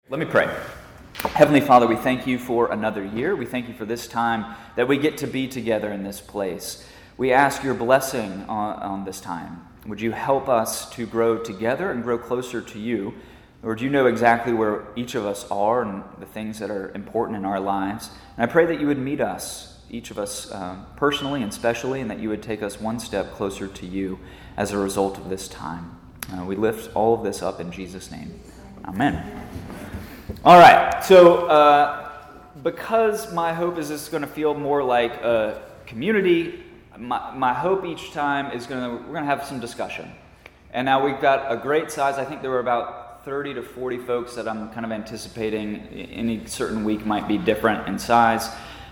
Let me pray. Heavenly Father, we thank you for another year. We thank you for this time that we get to be together in this place. We ask your blessing on this time. Would you help us to grow together and grow closer to you? Lord, you know exactly where each of us are and the things that are important in our lives. And I pray that you would meet us, each of us personally and specially, and that you would take us one step closer to you as a result of this time. We lift all of this up in Jesus' name. Amen. All right, so because my hope is this is going to feel more like a community, my hope each time is we're going to have some discussion. And now we've got a great size. I think there were about 30 to 40 folks that I'm kind of anticipating any certain week might be different in size.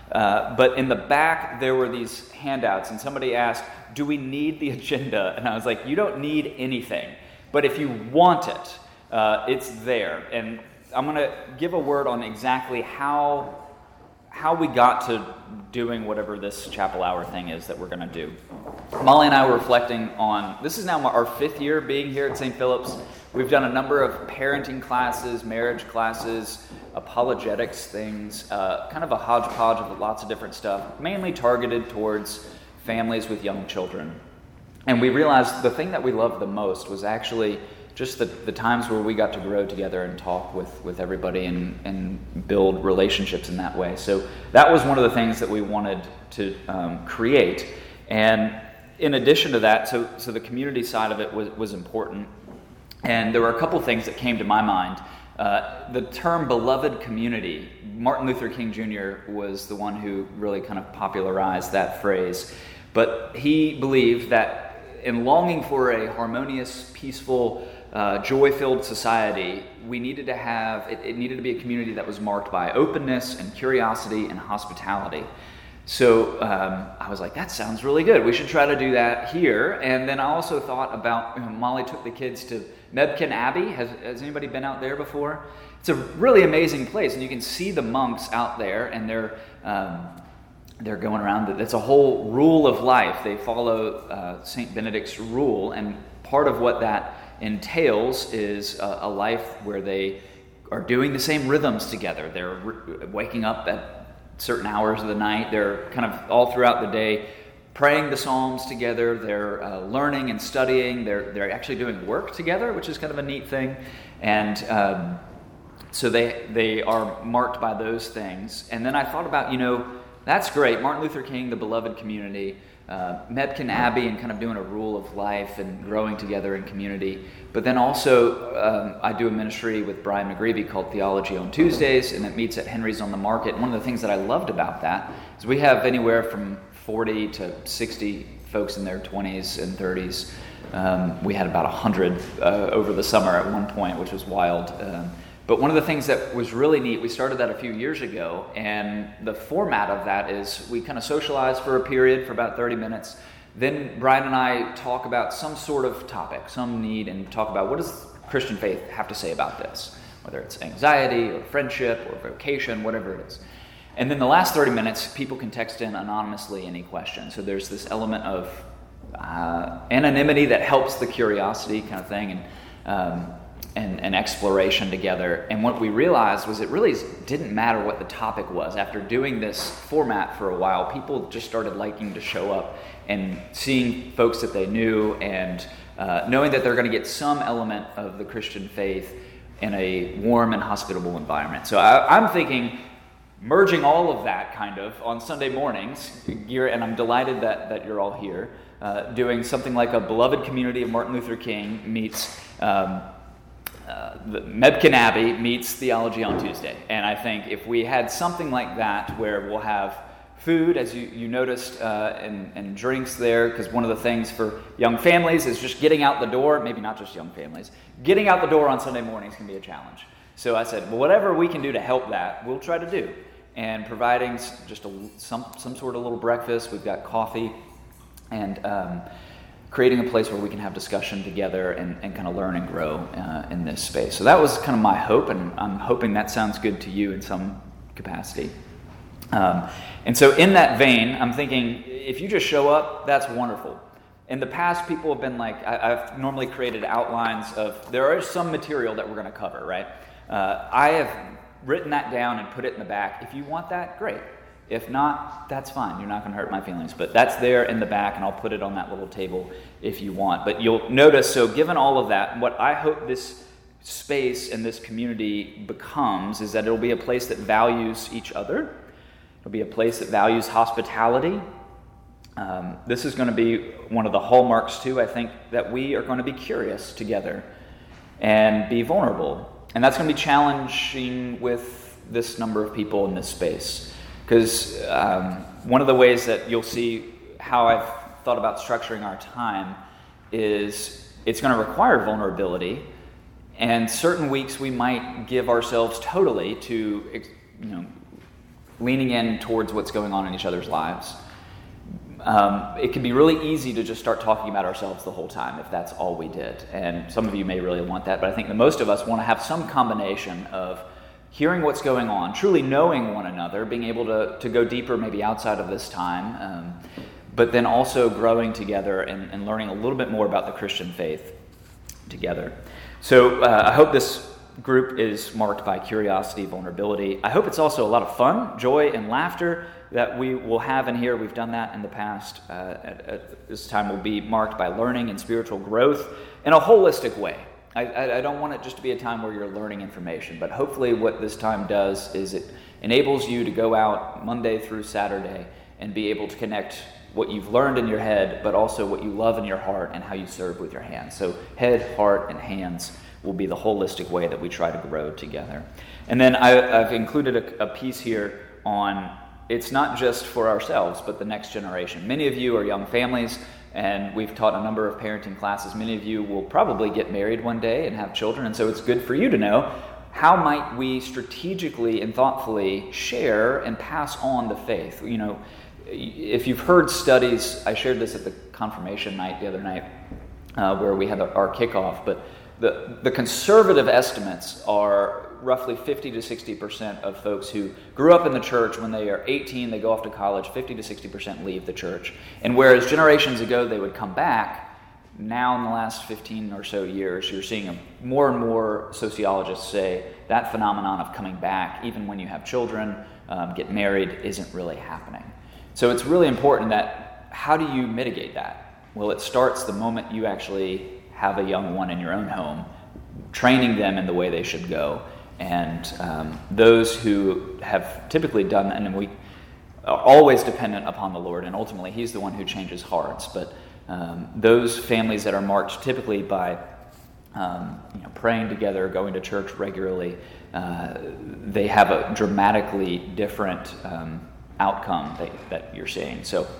But in the back, there were these handouts, and somebody asked, do we need the agenda? And I was like, you don't need anything. But if you want it, it's there. And I'm going to give a word on exactly how we got to doing whatever this chapel hour thing is that we're going to do. Molly and I were reflecting on, this is now our 5th year being here at St. Philip's. We've done a number of parenting classes, marriage classes, apologetics things, kind of a hodgepodge of lots of different stuff, mainly targeted towards families with young children. And we realized the thing that we loved the most was actually just the times where we got to grow together and talk with everybody and build relationships in that way. So that was one of the things that we wanted to create. And in addition to that, so the community side of it was important. And there were a couple things that came to my mind. The term beloved community, Martin Luther King Jr. was the one who really kind of popularized that phrase. But he believed that in longing for a harmonious, peaceful, joy-filled society, we needed to have, it needed to be a community that was marked by openness and curiosity and hospitality. So I was like, that sounds really good. We should try to do that here. And then I also thought about, Molly took the kids to Mebkin Abbey. Has anybody been out there before? It's a really amazing place, and you can see the monks out there, and they're going around. It's a whole rule of life. They follow St. Benedict's rule, and part of what that entails is a life where they are doing the same rhythms together. They're waking up at certain hours of the night. They're kind of all throughout the day praying the Psalms together. They're learning and studying. They're actually doing work together, which is kind of a neat thing. And so they are marked by those things. And then I thought about, that's great. Martin Luther King, the beloved community, Mebkin Abbey, and kind of doing a rule of life and growing together in community. But then also I do a ministry with Brian McGreevy called Theology on Tuesdays, and it meets at Henry's on the Market. And one of the things that I loved about that is we have anywhere from 40 to 60 folks in their 20s and 30s. We had about 100 over the summer at one point, which was wild. But one of the things that was really neat, we started that a few years ago, and the format of that is we kind of socialize for a period for about 30 minutes. Then Brian and I talk about some sort of topic, some need, and talk about what does Christian faith have to say about this, whether it's anxiety or friendship or vocation, whatever it is. And then the last 30 minutes, people can text in anonymously any question. So there's this element of anonymity that helps the curiosity kind of thing, and exploration together. And what we realized was it really didn't matter what the topic was. After doing this format for a while, people just started liking to show up and seeing folks that they knew and knowing that they're going to get some element of the Christian faith in a warm and hospitable environment. So I'm thinking merging all of that kind of on Sunday mornings, and I'm delighted that you're all here, doing something like a beloved community of Martin Luther King meets the Mebkin Abbey meets Theology on Tuesday. And I think if we had something like that where we'll have food, as you noticed, and drinks there, because one of the things for young families is just getting out the door, maybe not just young families, getting out the door on Sunday mornings can be a challenge. So I said, well, whatever we can do to help that, we'll try to do. And providing just some sort of little breakfast, we've got coffee, and creating a place where we can have discussion together and kind of learn and grow in this space. So that was kind of my hope, and I'm hoping that sounds good to you in some capacity. And so in that vein, I'm thinking, if you just show up, that's wonderful. In the past, people have been like, I've normally created outlines of, there is some material that we're going to cover, right? I have written that down and put it in the back. If you want that, great. If not, that's fine. You're not going to hurt my feelings. But that's there in the back, and I'll put it on that little table if you want. But you'll notice, so given all of that, what I hope this space and this community becomes is that it'll be a place that values each other. It'll be a place that values hospitality. This is going to be one of the hallmarks, too, I think, that we are going to be curious together and be vulnerable. And that's going to be challenging with this number of people in this space. Because one of the ways that you'll see how I've thought about structuring our time is it's going to require vulnerability. And certain weeks we might give ourselves totally to, leaning in towards what's going on in each other's lives. It can be really easy to just start talking about ourselves the whole time if that's all we did. And some of you may really want that, but I think that most of us want to have some combination of hearing what's going on, truly knowing one another, being able to go deeper maybe outside of this time, but then also growing together and learning a little bit more about the Christian faith together. So I hope this group is marked by curiosity, vulnerability. I hope it's also a lot of fun, joy, and laughter that we will have in here. We've done that in the past. At this time will be marked by learning and spiritual growth in a holistic way. I don't want it just to be a time where you're learning information, but hopefully what this time does is it enables you to go out Monday through Saturday and be able to connect what you've learned in your head, but also what you love in your heart and how you serve with your hands. So head, heart, and hands will be the holistic way that we try to grow together. And then I've included a piece here on it's not just for ourselves, but the next generation. Many of you are young families, and we've taught a number of parenting classes. Many of you will probably get married one day and have children, and so it's good for you to know how might we strategically and thoughtfully share and pass on the faith. If you've heard studies, I shared this at the confirmation night the other night where we had our kickoff, but the conservative estimates are roughly 50 to 60% of folks who grew up in the church. When they are 18, they go off to college, 50 to 60% leave the church. And whereas generations ago they would come back, now in the last 15 or so years, you're seeing more and more sociologists say that phenomenon of coming back, even when you have children, get married, isn't really happening. So it's really important that how do you mitigate that? Well, it starts the moment you actually have a young one in your own home, training them in the way they should go. And those who have typically done, and we are always dependent upon the Lord, and ultimately He's the one who changes hearts. But those families that are marked typically by praying together, going to church regularly, they have a dramatically different outcome that you're seeing. So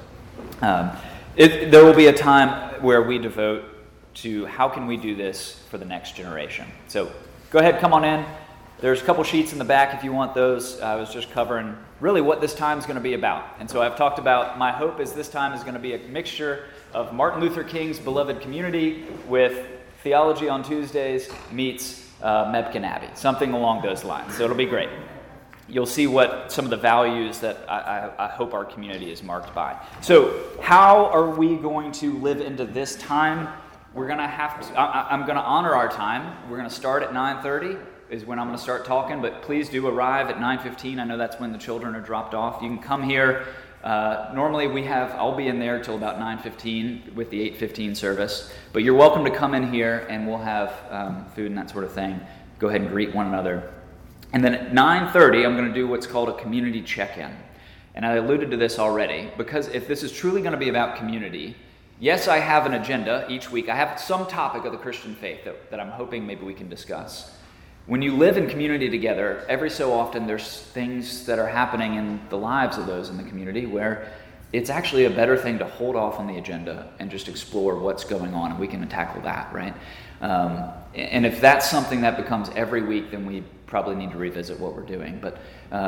there will be a time where we devote to how can we do this for the next generation. So go ahead, come on in. There's a couple sheets in the back if you want those. I was just covering really what this time is going to be about. And so I've talked about my hope is this time is going to be a mixture of Martin Luther King's beloved community with Theology on Tuesdays meets Mebkin Abbey, something along those lines. So it'll be great. You'll see what some of the values that I hope our community is marked by. So how are we going to live into this time? We're going to have to, I'm going to honor our time. We're going to start at 9:30 is when I'm going to start talking, but please do arrive at 9:15. I know that's when the children are dropped off. You can come here. Normally I'll be in there till about 9:15 with the 8:15 service, but you're welcome to come in here and we'll have food and that sort of thing. Go ahead and greet one another. And then at 9:30, I'm going to do what's called a community check-in. And I alluded to this already, because if this is truly going to be about community, yes, I have an agenda each week. I have some topic of the Christian faith that I'm hoping maybe we can discuss. When you live in community together, every so often there's things that are happening in the lives of those in the community where it's actually a better thing to hold off on the agenda and just explore what's going on, and we can tackle that, right? And if that's something that becomes every week, then we probably need to revisit what we're doing. But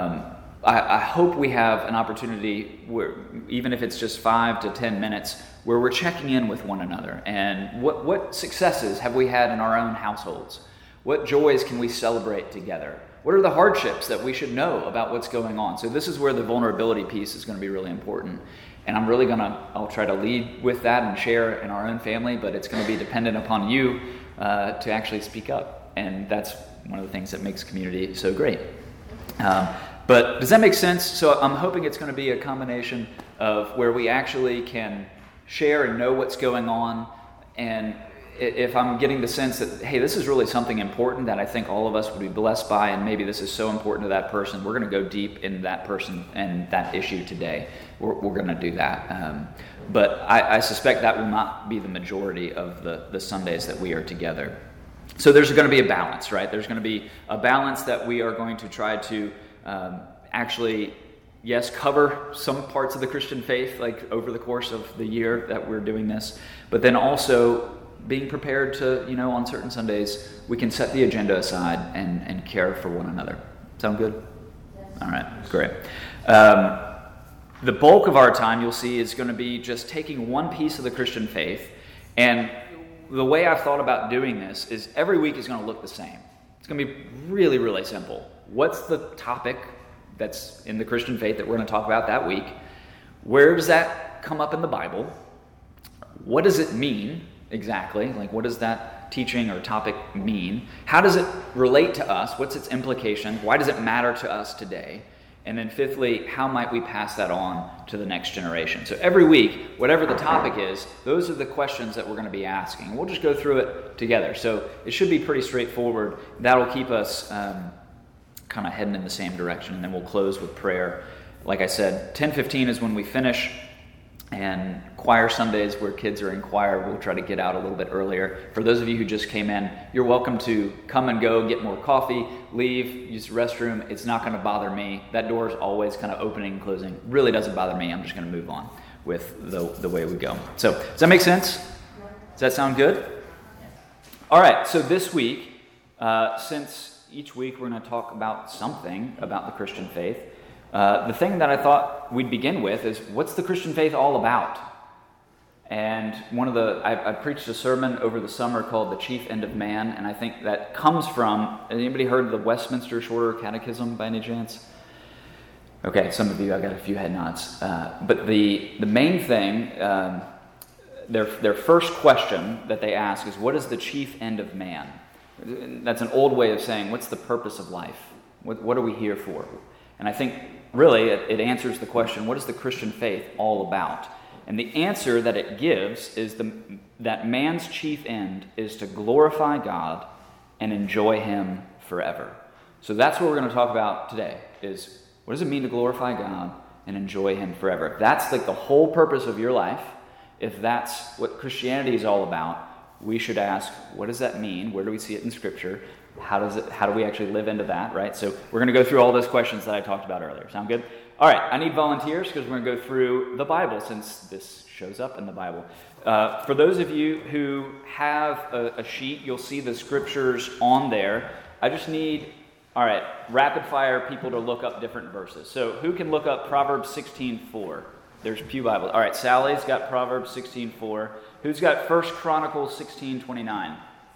I hope we have an opportunity where, even if it's just 5 to 10 minutes, where we're checking in with one another. And what successes have we had in our own households? What joys can we celebrate together? What are the hardships that we should know about what's going on? So this is where the vulnerability piece is going to be really important. And I'll try to lead with that and share in our own family, but it's going to be dependent upon you to actually speak up. And that's one of the things that makes community so great. But does that make sense? So I'm hoping it's going to be a combination of where we actually can share and know what's going on. And if I'm getting the sense that, hey, this is really something important that I think all of us would be blessed by, and maybe this is so important to that person, we're going to go deep in that person and that issue today. We're going to do that. But I suspect that will not be the majority of the Sundays that we are together. So there's going to be a balance, right? There's going to be a balance that we are going to try to actually, yes, cover some parts of the Christian faith, like over the course of the year that we're doing this, but then also being prepared to, on certain Sundays, we can set the agenda aside and care for one another. Sound good? Yes. All right, great. The bulk of our time, you'll see, is going to be just taking one piece of the Christian faith, and the way I've thought about doing this is every week is going to look the same. It's going to be really, really simple. What's the topic that's in the Christian faith that we're going to talk about that week? Where does that come up in the Bible? What does it mean exactly? Like, what does that teaching or topic mean? How does it relate to us? What's its implication? Why does it matter to us today? And then fifthly, how might we pass that on to the next generation? So every week, whatever the topic is, those are the questions that we're going to be asking. We'll just go through it together. So it should be pretty straightforward. That'll keep us kind of heading in the same direction, and then we'll close with prayer. Like I said, 10:15 is when we finish, and choir Sundays where kids are in choir, we'll try to get out a little bit earlier. For those of you who just came in, you're welcome to come and go, get more coffee, leave, use the restroom. It's not going to bother me. That door is always kind of opening and closing. Really doesn't bother me. I'm just going to move on with the way we go. So does that make sense? Does that sound good? All right, so this week, since each week we're going to talk about something about the Christian faith, the thing that I thought we'd begin with is, what's the Christian faith all about? And I preached a sermon over the summer called The Chief End of Man, and I think that comes from, anybody heard of the Westminster Shorter Catechism by any chance? Okay, some of you, I got a few head nods. But the main thing, their first question that they ask is, what is the chief end of man? That's an old way of saying, what's the purpose of life? What are we here for? And I think, really, it answers the question, what is the Christian faith all about? And the answer that it gives is that man's chief end is to glorify God and enjoy Him forever. So that's what we're going to talk about today, is what does it mean to glorify God and enjoy Him forever? If that's like the whole purpose of your life, if that's what Christianity is all about, we should ask, what does that mean? Where do we see it in Scripture? How do we actually live into that, right? So we're going to go through all those questions that I talked about earlier. Sound good? All right, I need volunteers because we're going to go through the Bible, since this shows up in the Bible. For those of you who have a sheet, you'll see the scriptures on there. I just need, all right, rapid fire people to look up different verses. So who can look up Proverbs 16:4? There's Pew Bible. All right, Sally's got Proverbs 16:4. Who's got 1 Chronicles 16:29?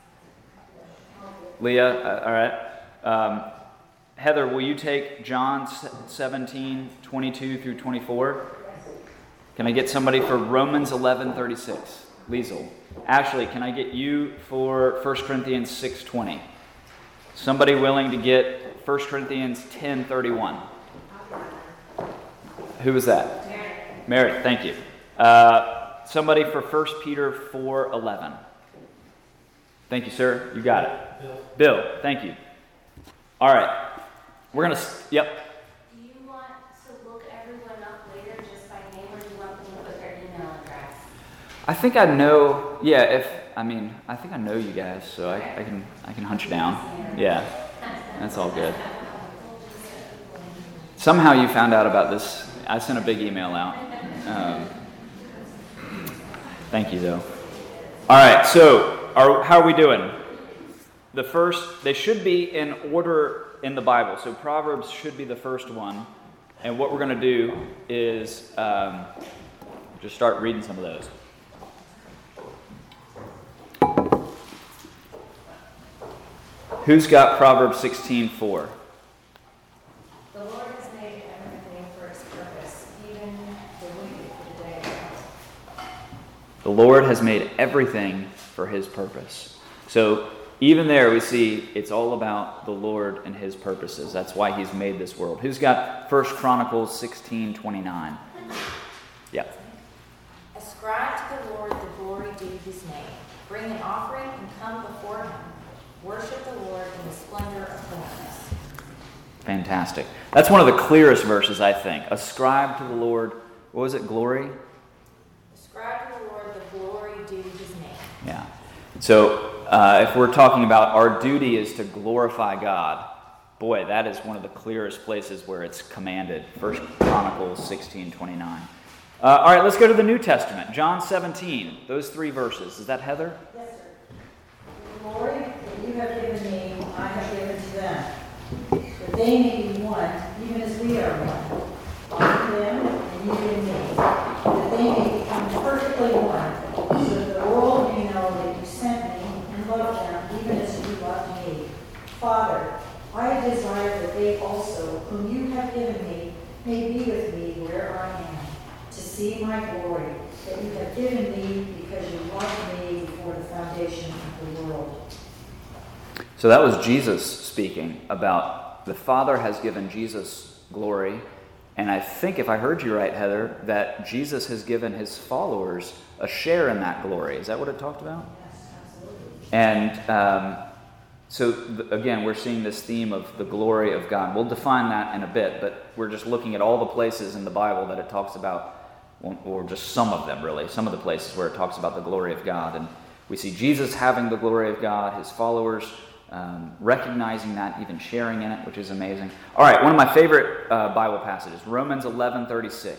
Leah, all right. Heather, will you take John 17:22 through 24? Can I get somebody for Romans 11:36? Liesel. Ashley, can I get you for 1 Corinthians 6:20? Somebody willing to get 1 Corinthians 10:31? Who was that? Meredith, thank you. Somebody for 1 Peter 4:11. Thank you, sir. You got it. Bill, thank you. All right. We're going to, yep. Do you want to look everyone up later just by name, or do you want them to put their email address? I think I know, I think I know you guys, so I can hunt you down. Yeah, that's all good. Somehow you found out about this. I sent a big email out. Thank you, though. All right, so how are we doing? They should be in order in the Bible. So Proverbs should be the first one. And what we're going to do is just start reading some of those. Who's got Proverbs 16:4? The Lord has made everything for His purpose, even the wicked for the day to come. The Lord has made everything for His purpose. So even there we see it's all about the Lord and his purposes. That's why he's made this world. Who's got 1 Chronicles 16:29? Yeah. Ascribe to the Lord the glory due his name. Bring an offering and come before him. Worship the Lord in the splendor of holiness. Fantastic. That's one of the clearest verses, I think. Ascribe to the Lord, what was it, glory? Ascribe to the Lord the glory due his name. Yeah. So if we're talking about our duty is to glorify God, boy, that is one of the clearest places where it's commanded. 1 Chronicles 16:29. All right, let's go to the New Testament. John 17, those 3 verses. Is that Heather? Yes, sir. The glory that you have given me, I have given to them, that they may be one, even as we are one. I in them, and you in me, that they may become perfectly one, so that the world may know that you sent me and loved them, even as you loved me. Father, I desire that they also, whom you have given me, may be with me where I am, to see my glory that you have given me because you loved me before the foundation of the world. So that was Jesus speaking about the Father has given Jesus glory. And I think, if I heard you right, Heather, that Jesus has given his followers a share in that glory. Is that what it talked about? Yes, absolutely. And again, we're seeing this theme of the glory of God. We'll define that in a bit, but we're just looking at all the places in the Bible that it talks about, or just some of them really, some of the places where it talks about the glory of God. And we see Jesus having the glory of God, his followers recognizing that, even sharing in it, which is amazing. All right, one of my favorite Bible passages, Romans 11:36.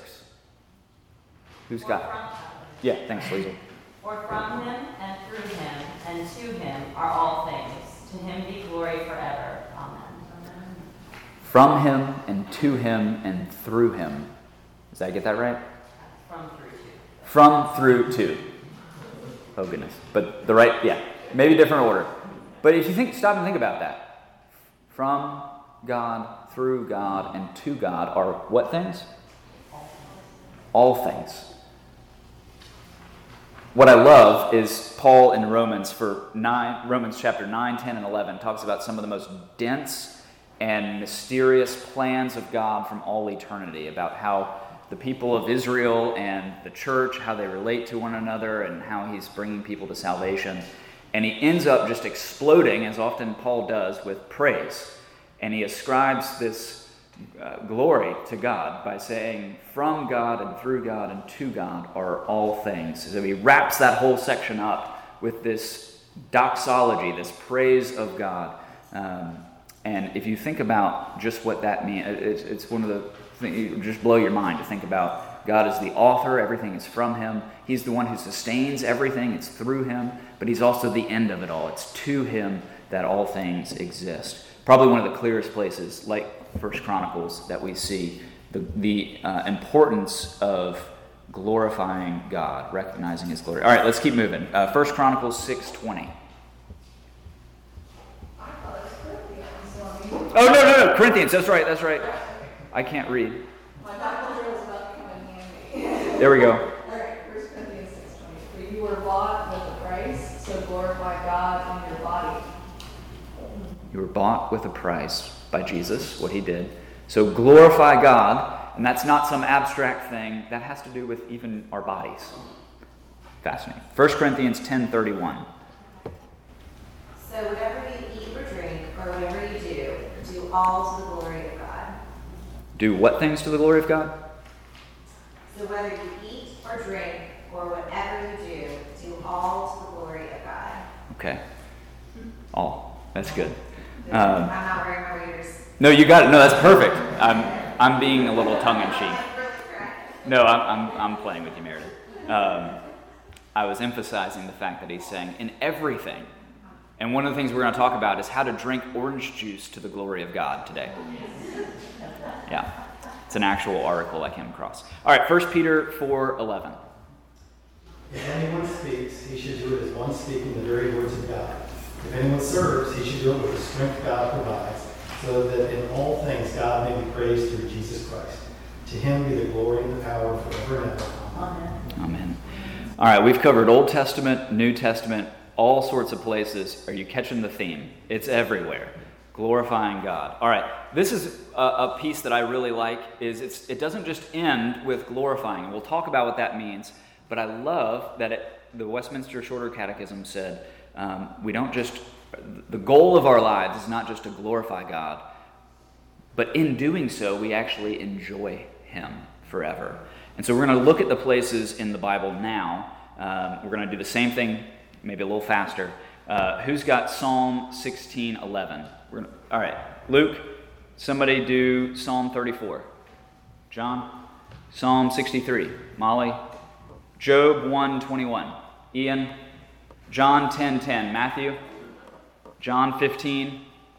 Who's got it? Yeah, thanks, Liesl. For from him and through him and to him are all things. To him be glory forever. Amen. From him and to him and through him. Did I get that right? From through to. From, through, to. Oh, goodness. But the right, yeah. Maybe different order. But if you stop and think about that. From God, through God, and to God are what things? All things. What I love is Paul in Romans chapter 9, 10, and 11 talks about some of the most dense and mysterious plans of God from all eternity, about how the people of Israel and the church, how they relate to one another, and how he's bringing people to salvation. And he ends up just exploding, as often Paul does, with praise. And he ascribes this glory to God by saying, from God and through God and to God are all things. So he wraps that whole section up with this doxology, this praise of God. And if you think about just what that means, it's one of the things, it just blow your mind to think about. God is the author, everything is from him. He's the one who sustains everything, it's through him, but he's also the end of it all. It's to him that all things exist. Probably one of the clearest places, like 1 Chronicles, that we see the importance of glorifying God, recognizing his glory. All right, let's keep moving. 1 Chronicles 6:20. Oh, no, Corinthians, that's right. I can't read. There we go. All right, 1 Corinthians 6:20. For you were bought with a price, so glorify God in your body. You were bought with a price by Jesus, what he did. So glorify God, and that's not some abstract thing. That has to do with even our bodies. Fascinating. 1 Corinthians 10:31. So whatever you eat or drink, or whatever you do all to the glory of God. Do what things to the glory of God? So whether you eat or drink, or whatever you do all to the glory of God. Okay. All. That's good. I'm not wearing my readers. No, you got it. No, that's perfect. I'm being a little tongue-in-cheek. No, I'm playing with you, Meredith. I was emphasizing the fact that he's saying in everything. And one of the things we're going to talk about is how to drink orange juice to the glory of God today. Yeah. It's an actual article I came across. All right, 1 Peter 4:11. If anyone speaks, he should do it as one speaking the very words of God. If anyone serves, he should do it with the strength God provides, so that in all things God may be praised through Jesus Christ. To him be the glory and the power forever and ever. Amen. Amen. All right, we've covered Old Testament, New Testament, all sorts of places. Are you catching the theme? It's everywhere. Glorifying God. All right, this is a piece that I really like. It doesn't just end with glorifying. We'll talk about what that means, but I love that the Westminster Shorter Catechism said the goal of our lives is not just to glorify God, but in doing so, we actually enjoy Him forever. And so we're going to look at the places in the Bible now. We're going to do the same thing, maybe a little faster. Who's got Psalm 16:11? All right, Luke, somebody do Psalm 34. John, Psalm 63. Molly, Job 1:21. Ian, John 10:10. Matthew, John 15.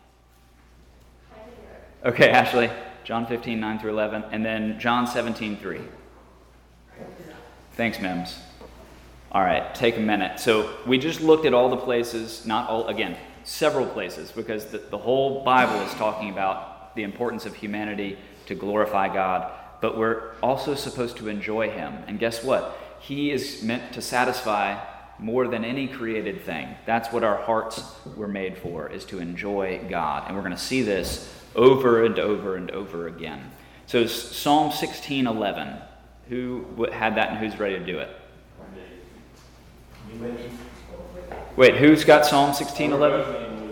Okay, Ashley, John 15:9-11, and then John 17:3. Thanks, Mims. All right, take a minute. So we just looked at all the places, not all, again, several places, because the whole Bible is talking about the importance of humanity to glorify God, but we're also supposed to enjoy Him. And guess what? He is meant to satisfy more than any created thing. That's what our hearts were made for, is to enjoy God. And we're going to see this over and over and over again. So Psalm 16:11. Who had that and who's ready to do it? Wait, who's got Psalm 16:11?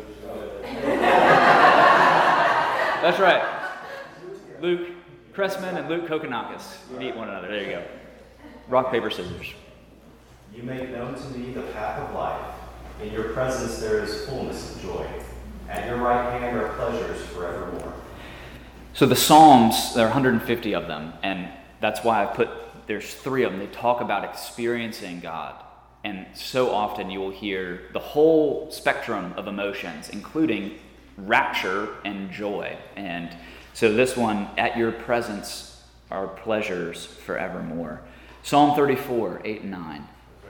That's right. Luke Cressman and Luke Kokonakis beat one another. There you go. Rock, paper, scissors. You make known to me the path of life. In your presence there is fullness of joy. At your right hand are pleasures forevermore. So the Psalms, there are 150 of them, and that's why there's 3 of them. They talk about experiencing God. And so often you will hear the whole spectrum of emotions, including rapture and joy. And so this one, at your presence are pleasures forevermore. Psalm 34, 8 and 9.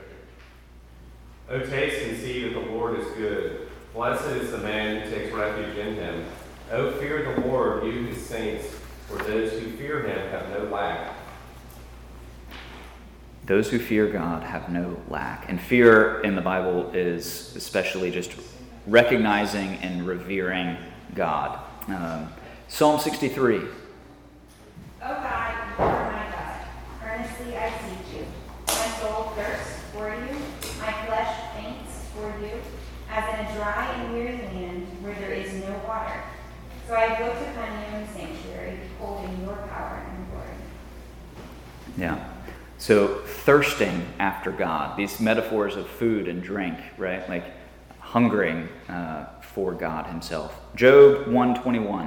O taste and see that the Lord is good. Blessed is the man who takes refuge in Him. O fear the Lord, you His saints, for those who fear Him have no lack. Those who fear God have no lack. And fear in the Bible is especially just recognizing and revering God. Psalm 63. O God, you are my God. Earnestly I seek you. My soul thirsts for you. My flesh faints for you, as in a dry and weary land where there is no water. So I have looked upon you in the sanctuary, beholding your power and glory. Yeah. So thirsting after God, these metaphors of food and drink, right? Like hungering for God Himself. Job 1:21.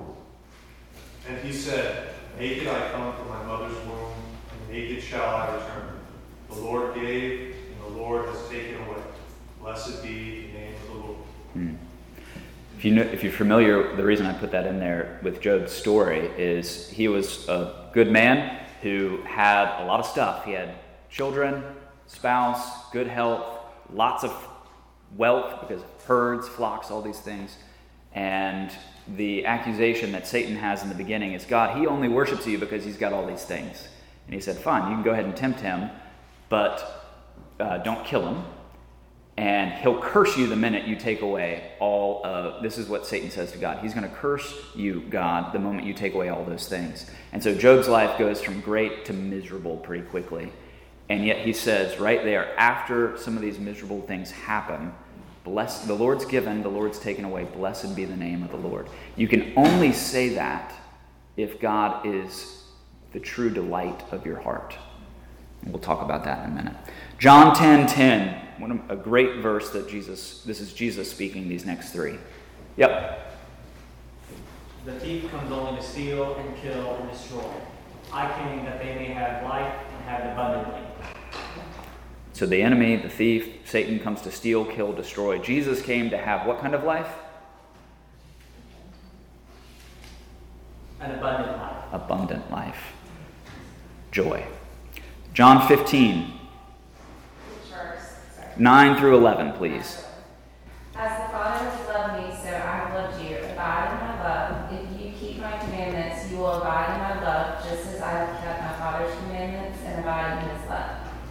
And he said, naked I come from my mother's womb, and naked shall I return. The Lord gave, and the Lord has taken away. Blessed be the name of the Lord. If you're familiar, the reason I put that in there with Job's story is he was a good man who had a lot of stuff. He had children, spouse, good health, lots of wealth because of herds, flocks, all these things. And the accusation that Satan has in the beginning is, God, He only worships you because He's got all these things. And He said, fine, you can go ahead and tempt Him, but don't kill Him. And He'll curse you the minute you take away all of, this is what Satan says to God. He's going to curse you, God, the moment you take away all those things. And so Job's life goes from great to miserable pretty quickly. And yet he says right there, after some of these miserable things happen, the Lord's given, the Lord's taken away, blessed be the name of the Lord. You can only say that if God is the true delight of your heart. And we'll talk about that in a minute. John 10:10. A great verse that this is Jesus speaking these next 3. Yep. The thief comes only to steal and kill and destroy. I came that they may have life and have it abundantly. So the enemy, the thief, Satan comes to steal, kill, destroy. Jesus came to have what kind of life? An abundant life. Abundant life. Joy. John 15. 9-11, please. As the Father has loved me, so I have loved you. Abide in my love. If you keep my commandments, you will abide in my love, just as I have kept my Father's commandments and abide in His love.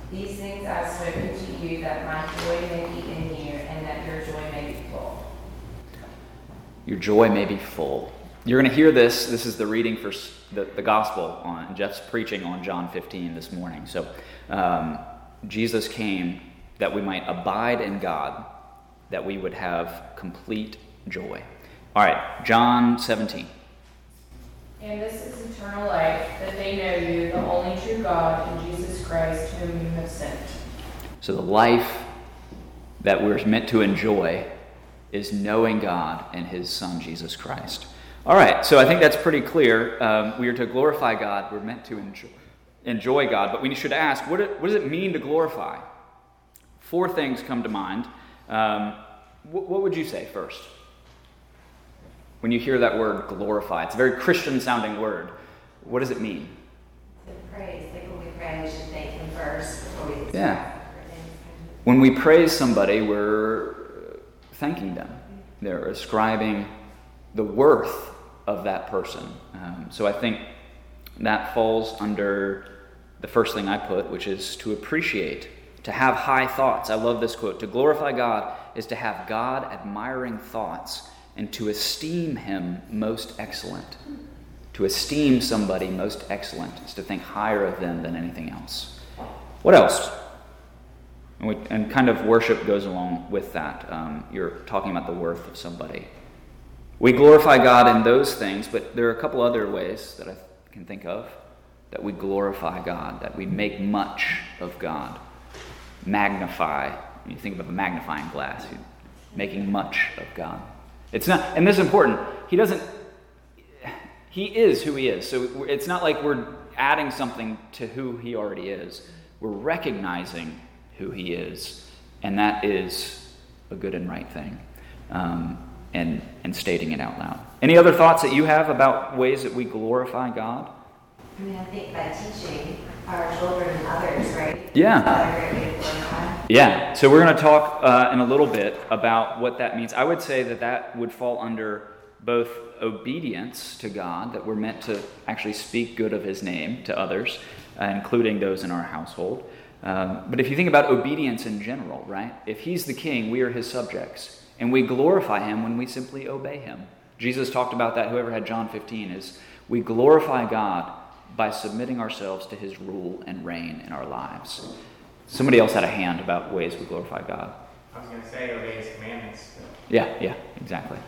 These things I have spoken to you, that my joy may be in you, and that your joy may be full. Your joy may be full. You're going to hear this. This is the reading for the gospel on Jeff's preaching on John 15 this morning. So Jesus came that we might abide in God, that we would have complete joy. All right, John 17. And this is eternal life, that they know you, the only true God, and Jesus Christ, whom you have sent. So the life that we're meant to enjoy is knowing God and his Son, Jesus Christ. All right, so I think that's pretty clear. We are to glorify God. We're meant to enjoy God, but we should ask, what does it mean to glorify? 4 things come to mind. What would you say first? When you hear that word glorify, it's a very Christian-sounding word. What does it mean? To praise. Like when we pray, we should thank him first before we When we praise somebody, we're thanking them. They're ascribing the worth of that person. So I think that falls under the first thing I put, which is to appreciate, to have high thoughts. I love this quote. To glorify God is to have God-admiring thoughts and to esteem him most excellent. To esteem somebody most excellent is to think higher of them than anything else. What else? And kind of worship goes along with that. You're talking about the worth of somebody. We glorify God in those things, but there are a couple other ways that I can think of that we glorify God, that we make much of God. Magnify. When you think of a magnifying glass, you're making much of God. It's not, and this is important, he is who he is. So it's not like we're adding something to who he already is. We're recognizing who he is, and that is a good and right thing, and stating it out loud. Any other thoughts that you have about ways that we glorify God? I mean, I think by teaching our children and others, right? Yeah. Yeah. So we're going to talk in a little bit about what that means. I would say that would fall under both obedience to God, that we're meant to actually speak good of his name to others, including those in our household. But if you think about obedience in general, right? If he's the king, we are his subjects. And we glorify him when we simply obey him. Jesus talked about that. Whoever had John 15 is we glorify God by submitting ourselves to his rule and reign in our lives. Somebody else had a hand about ways we glorify God. I was going to say obey his commandments. Yeah, exactly.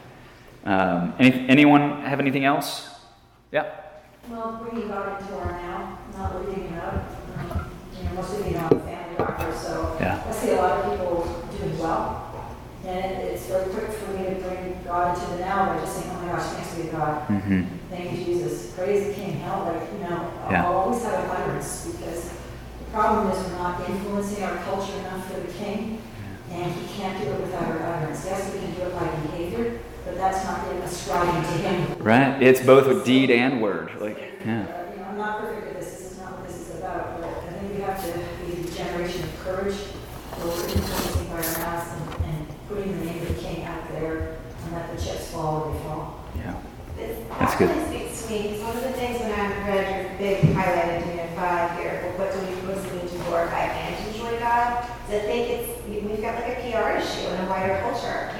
Anyone have anything else? Yeah. Well, bringing God into our now, not leaving it up. Most of you know I'm a family doctor, so I see a lot of people doing well. And it's very quick for me to bring God into the now by just saying, oh my gosh, thanks be to God. Mm-hmm. Thank you, Jesus. Praise the King. I'll always have a utterance because the problem is we're not influencing our culture enough for the King, and he can't do it without our utterance. Yes, we can do it by behavior, but that's not ascribing to him. Right. It's both a deed and word. I'm not perfect at this. This is not what this is about, but I think we have to be the generation of courage where we're influencing by our mouths and putting the name of the King out there and let the chips fall where they fall. Yeah. That's good. That really speaks to me, because one of the things when I read your big highlighted in 5 here, what do we mean to glorify and enjoy God? Is I think we've got like a PR issue in a wider culture,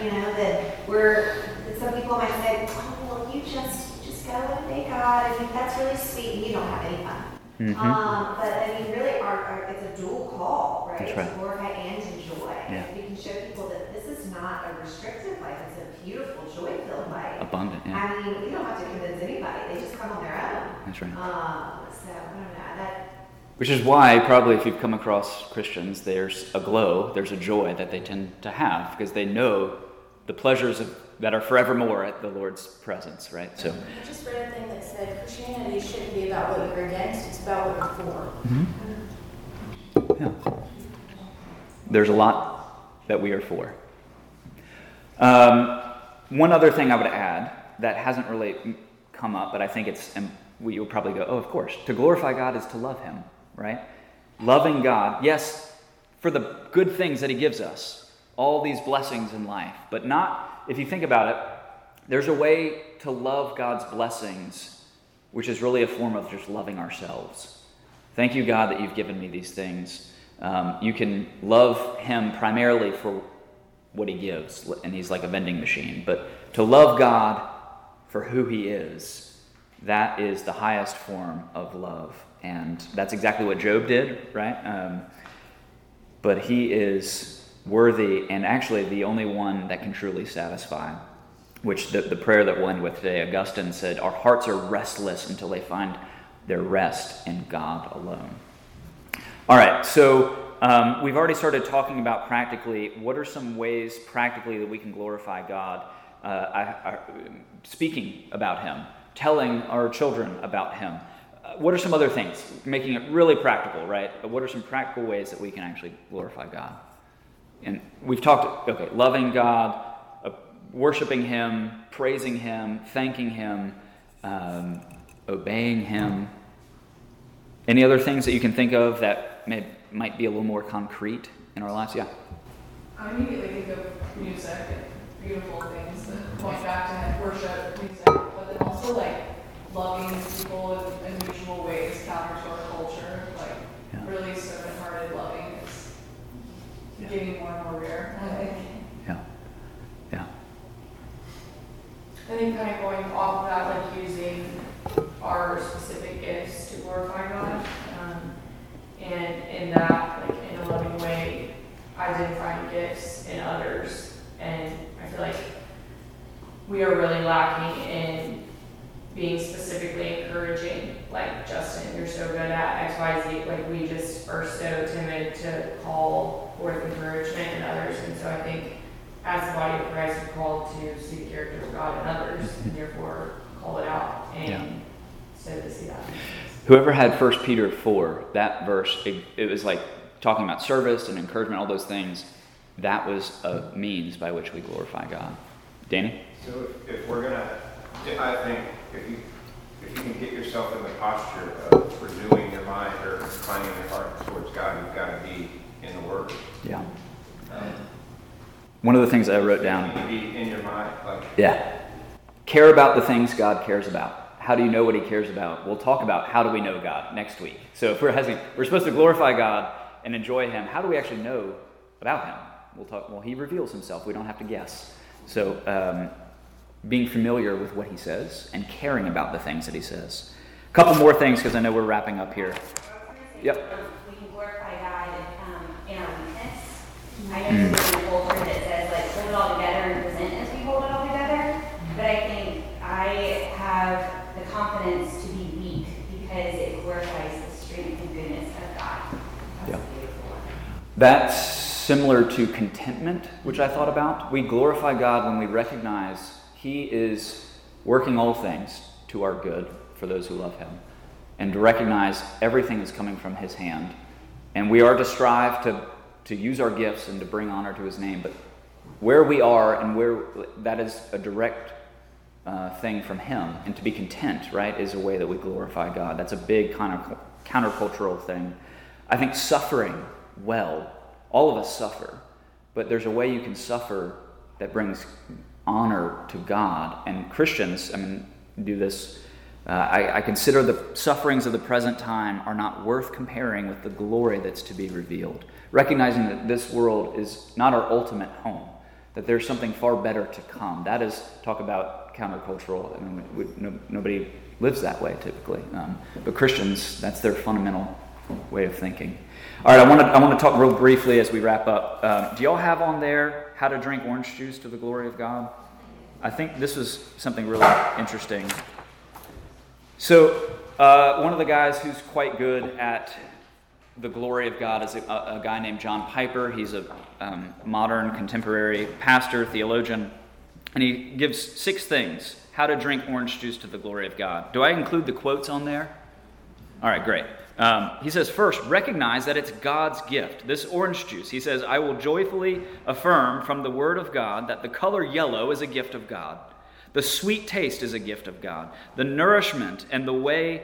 that some people might say, oh, well, you just go and obey God. I mean, that's really sweet, and you don't have any fun. Mm-hmm. But I mean, really, it's a dual call, right? That's right. To glorify and enjoy. Yeah. We can show people that this is not a restrictive life; it's a beautiful, joy-filled life. Abundant. Yeah. I mean, we don't have to convince anybody; they just come on their own. That's right. So I don't know Which is why probably if you've come across Christians, there's a glow, there's a joy that they tend to have because they know the pleasures that are forevermore at the Lord's presence, right? So I just read a thing that said Christianity shouldn't be about what you're against, it's about what you're for. Mm-hmm. Yeah. There's a lot that we are for. One other thing I would add that hasn't really come up, but I think you'll probably go, oh, of course. To glorify God is to love him, right? Loving God, yes, for the good things that he gives us, all these blessings in life, but not, if you think about it, there's a way to love God's blessings, which is really a form of just loving ourselves. Thank you, God, that you've given me these things. You can love him primarily for what he gives, and he's like a vending machine. But to love God for who he is, that is the highest form of love. And that's exactly what Job did, right? But he is worthy and actually the only one that can truly satisfy, which the prayer that we'll end with today, Augustine said, our hearts are restless until they find their rest in God alone. All right, so we've already started talking about practically what are some ways practically that we can glorify God, speaking about him, telling our children about him. What are some other things? Making it really practical, right? What are some practical ways that we can actually glorify God? And we've talked, loving God, worshiping him, praising him, thanking him, obeying him. Any other things that you can think of that might be a little more concrete in our lives? Yeah. I immediately think of music and beautiful things that point back to worship, music, but then also like loving people in unusual ways, counter to our culture, really servant-hearted loving is getting more and more rare, I think. Yeah. I think kind of going off of that, like using our specific gifts to glorify God, and in that, like in a loving way, identifying gifts in others. And I feel like we are really lacking in being specifically encouraging, like, Justin, you're so good at X, Y, Z. Like, we just are so timid to call forth encouragement in others. And so I think as the body of Christ, we're called to see the character of God in others, and therefore call it out. And so to see that. Whoever had 1 Peter 4, that verse, it was like talking about service and encouragement, all those things. That was a means by which we glorify God. Danny? So if we're going to, I think if you can get yourself in the posture of renewing your mind or inclining your heart towards God, you've got to be in the Word. Yeah. One of the things I wrote down. Be in your mind. Care about the things God cares about. How do you know what he cares about? We'll talk about how do we know God next week. So if we're supposed to glorify God and enjoy him, how do we actually know about him? We'll talk, he reveals himself. We don't have to guess. So being familiar with what he says and caring about the things that he says. A couple more things because I know we're wrapping up here. Yep. We can glorify God in our weakness. I know there's a culture that says, like, hold it all together and present as we hold it all together. But I think I have the confidence to be weak because it glorifies the strength and goodness of God. That's beautiful. That's similar to contentment, which I thought about. We glorify God when we recognize he is working all things to our good for those who love him, and to recognize everything is coming from his hand. And we are to strive to use our gifts and to bring honor to his name. But where we are and where that is a direct thing from him, and to be content, right, is a way that we glorify God. That's a big kind of countercultural thing. I think suffering well, all of us suffer, but there's a way you can suffer that brings honor to God. And Christians, do this. I consider the sufferings of the present time are not worth comparing with the glory that's to be revealed. Recognizing that this world is not our ultimate home, that there's something far better to come. That is, talk about countercultural. Nobody lives that way typically. But Christians, that's their fundamental way of thinking. All right, I want to talk real briefly as we wrap up. Do y'all have on there how to drink orange juice to the glory of God? I think this was something really interesting. So one of the guys who's quite good at the glory of God is a guy named John Piper. He's a modern contemporary pastor, theologian, and he gives 6 things how to drink orange juice to the glory of God. Do I include the quotes on there? All right, great. He says, first, recognize that it's God's gift. This orange juice, he says, I will joyfully affirm from the word of God that the color yellow is a gift of God. The sweet taste is a gift of God. The nourishment and the way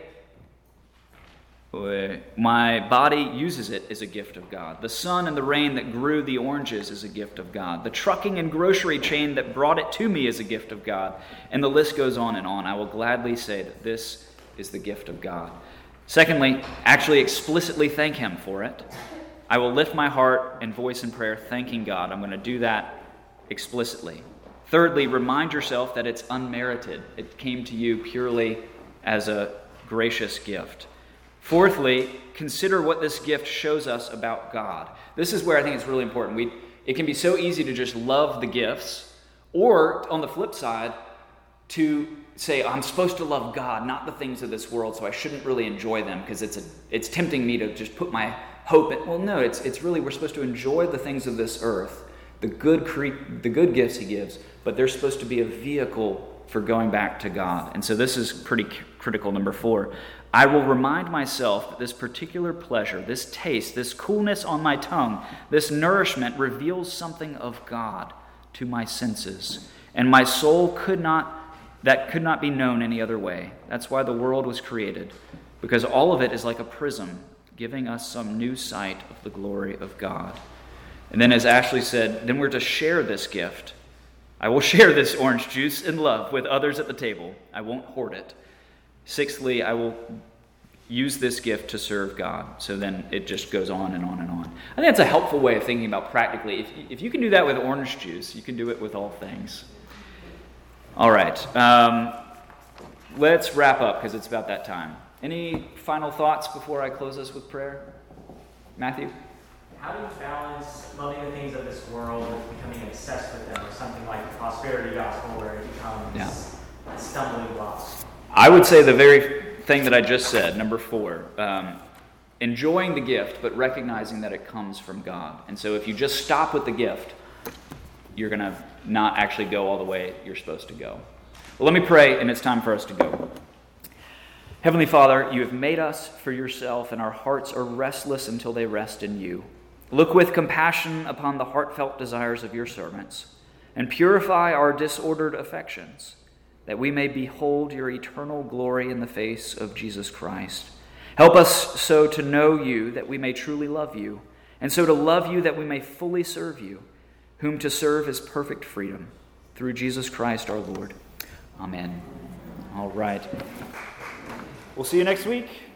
my body uses it is a gift of God. The sun and the rain that grew the oranges is a gift of God. The trucking and grocery chain that brought it to me is a gift of God. And the list goes on and on. I will gladly say that this is the gift of God. Secondly, actually explicitly thank him for it. I will lift my heart and voice in prayer, thanking God. I'm going to do that explicitly. Thirdly, remind yourself that it's unmerited. It came to you purely as a gracious gift. Fourthly, consider what this gift shows us about God. This is where I think it's really important. It can be so easy to just love the gifts, or on the flip side, to say, I'm supposed to love God, not the things of this world, so I shouldn't really enjoy them because it's tempting me to just put my hope in. Well, no, it's really, we're supposed to enjoy the things of this earth, the good gifts he gives, but they're supposed to be a vehicle for going back to God. And so this is pretty critical. Number 4, I will remind myself that this particular pleasure, this taste, this coolness on my tongue, this nourishment reveals something of God to my senses, and my soul could not be known any other way. That's why the world was created, because all of it is like a prism, giving us some new sight of the glory of God. And then, as Ashley said, then we're to share this gift. I will share this orange juice in love with others at the table. I won't hoard it. Sixthly, I will use this gift to serve God. So then it just goes on and on and on. I think that's a helpful way of thinking about practically. If you can do that with orange juice, you can do it with all things. All right. Let's wrap up because it's about that time. Any final thoughts before I close us with prayer? Matthew? How do you balance loving the things of this world with becoming obsessed with them, or something like the prosperity gospel where it becomes a stumbling block? I would say the very thing that I just said, number 4, enjoying the gift, but recognizing that it comes from God. And so if you just stop with the gift, you're going to not actually go all the way you're supposed to go. Well, let me pray, and it's time for us to go. Heavenly Father, you have made us for yourself, and our hearts are restless until they rest in you. Look with compassion upon the heartfelt desires of your servants, and purify our disordered affections, that we may behold your eternal glory in the face of Jesus Christ. Help us so to know you that we may truly love you, and so to love you that we may fully serve you, whom to serve is perfect freedom, through Jesus Christ our Lord. Amen. All right. We'll see you next week.